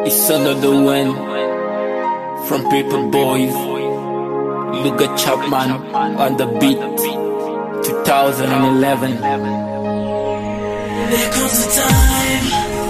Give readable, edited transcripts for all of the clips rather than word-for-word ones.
It's another one from Paper Boys. Look at Chapman on the beat. 2011. There comes a time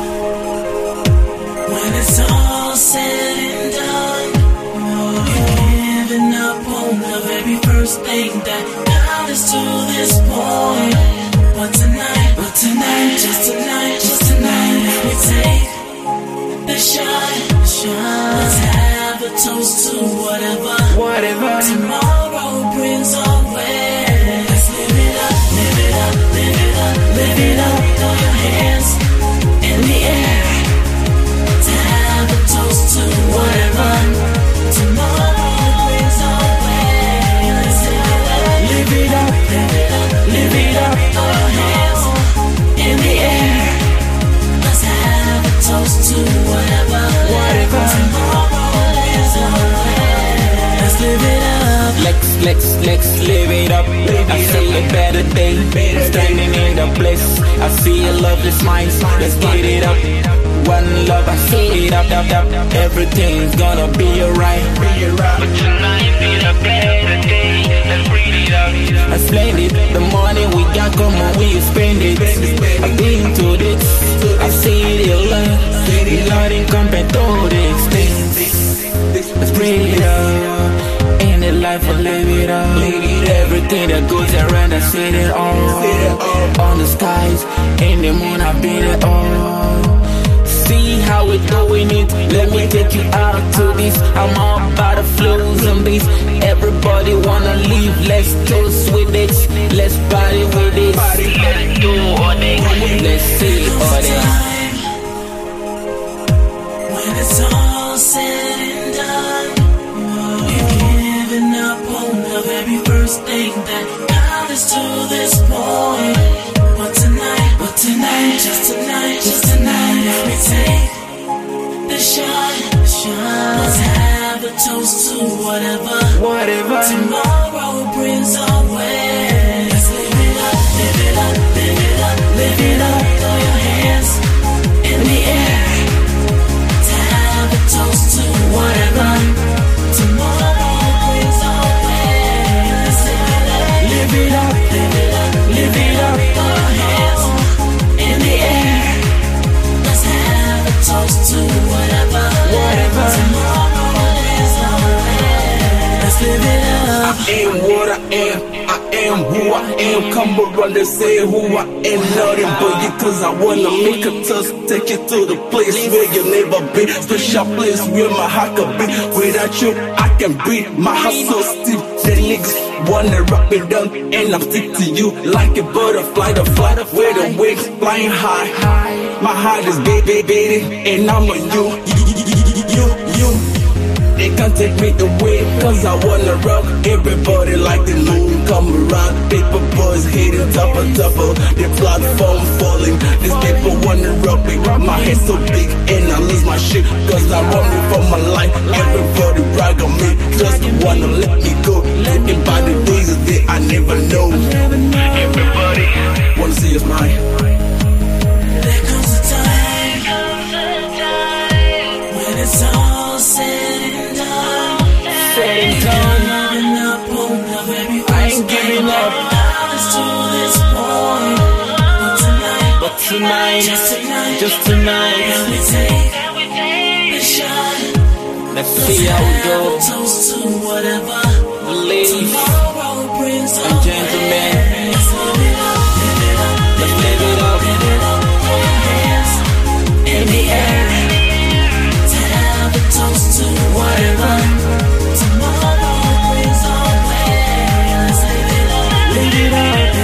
when it's all said and done. You're giving up on the very first thing that got us to this point. But tonight, just tonight, we take the shot. Let's have a toast to whatever tomorrow brings our way. Let's live it up, live it up, live it up, live it up. Throw your hands in the air to have a toast to whatever tomorrow brings our way. Let's live it up, live it up, live it up, live it up. Throw your hands in the air. Let's have a toast to whatever tomorrow brings our way. Let's live it up. Let's live it up. I see a better day, standing in the place. I see a loveless mind, let's get it up. One love, I see it up. Everything's gonna be alright. But tonight be a better day, let's breathe it up. I spend it, the money we got, come on, we spend it. I've been to this, I see it a lot. Nothing compared to the expense. Let's breathe it up. In the life I live it up. Everything that goes around, I see it all. On the skies, in the moon, I beat it all. See how we doing it. Let me take you out to this. I'm all about the flows and beats. Everybody wanna leave. Let's toast with it. Let's party with it. Let's do all that. Let's see all that. When it's all said and done, you're giving up on the very first thing that got us to this point. But tonight, just tonight, we take the shot. Let's have a toast to whatever tomorrow brings our way. Let's live it up, live it up, live it up, live it up. Throw your hands in the air to have a toast to whatever tomorrow brings our way. Let's live it up, live it up, live it up, live it up. Throw your hands in the air. Let's have a toast to whatever tomorrow brings our way. Let's live it up. I am what I am, I am who I am. Come around and say who I am. Nothing but you, cause I wanna make a touch. Take you to the place where you never been. Special place where my heart can be. Without you, I can breathe. My heart so stiff. The niggas wanna rock me down, and I'm stick to you like a butterfly. The fly where the wings flying high. My heart is beating, and I'm on you. They can't take me away, cause I wanna rock. Everybody like the moon come around. Paper boys hitting top of the platform falling. These people wanna rock me. My head so big and I lose my shit, cause I run me for my life. Everybody brag on me, just wanna let me go. Looking by the days that I never know. Everybody wanna see us mine. There comes a time when it's all said and done. Giving up on the very first I ain't giving up. to this point. But tonight, Just tonight, we take the shot. let's see how we go. Toast to whatever Ladies tomorrow brings and our gentlemen, way. Let's live it up, live it up, let's live it up. live it up. Throw your hands in the air to have a toast to whatever tomorrow brings our way. Let's live it up, live it up.